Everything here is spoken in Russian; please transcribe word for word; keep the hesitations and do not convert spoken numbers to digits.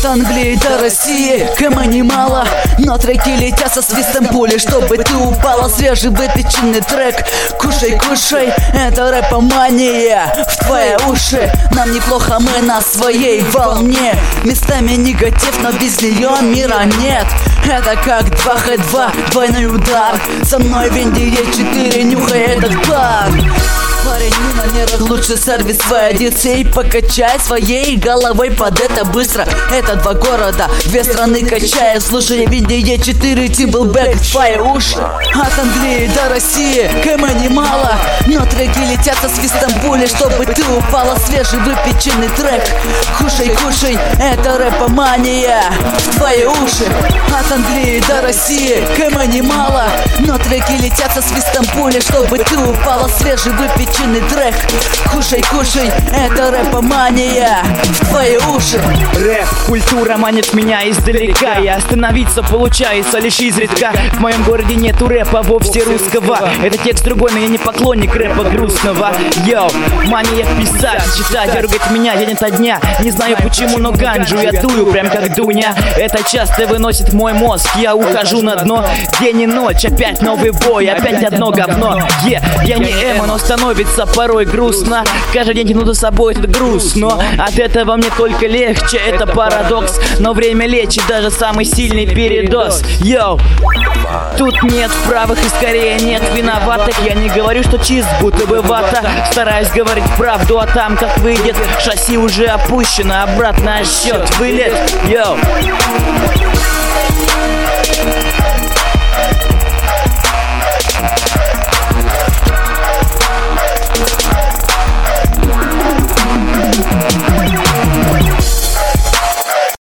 Англии до России кэма немало, но треки летят со свистом пули, чтобы ты упала. Свежий выпеченный трек, кушай, кушай, это рэпомания в твои уши. Нам неплохо, мы на своей волне. Местами негатив, но без нее мира нет. Это как два ха два, двойной удар. Со мной Винди е четыре, нюхай этот пар. Парень на нервах, лучше сорви свои одеться и покачай своей головой под это быстро. Это два города, две страны качая. Слушай Винди е четыре, Тимблбэк в твои уши. От Англии до России кэма немало, но треки летят со свистом пули, чтобы ты упала. Свежий выпеченный трек, кушай, кушай, это рэпомания в твои уши. От Англии до России кэма немало, но треки летят со свистом пули, чтобы ты упала. Свежий выпеченный трек, кушай, кушай, это рэпомания в твои уши. Рэп, культура манит меня издалека, и остановиться получается лишь изредка. В моем городе нету рэпа вовсе русского. Это текст другой, но я не поклонник рэпа грустного. Йоу, мания писать, читать, дергать меня я не то дня. Не знаю почему, но ганджу я дую, прям как Дуня. Это часто выносит мой мозг, я ухожу на дно. День и ночь, опять новый бой, опять одно говно. Yeah, я не эмо, но становится порой грустно. Каждый день тяну за собой этот груз, но от этого мне только легче, это парадокс. Но время лечит даже самый сильный передоз. Йоу, тут нет правых и скорее нет виноватых. Я не говорю, что чист, будто бы вата. Стараюсь говорить правду, а там как выйдет. Шасси уже опущено, обратно отсчет, вылет. Йоу.